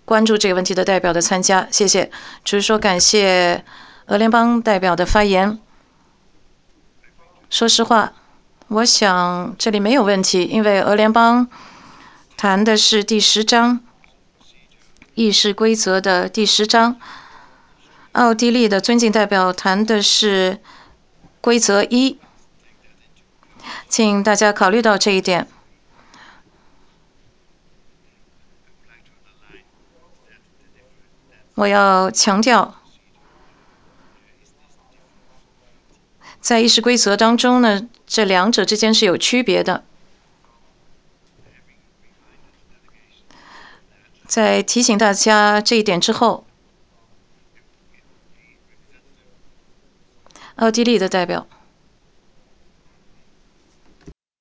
关注这个问题的代表的参加，谢谢。只是说感谢俄联邦代表的发言。说实话，我想这里没有问题，因为俄联邦谈的是第10章议事规则的第10章，奥地利的尊敬代表谈的是规则1，请大家考虑到这一点。我要强调，在议事规则当中呢，这两者之间是有区别的。在提醒大家这一点之后，奥地利的代表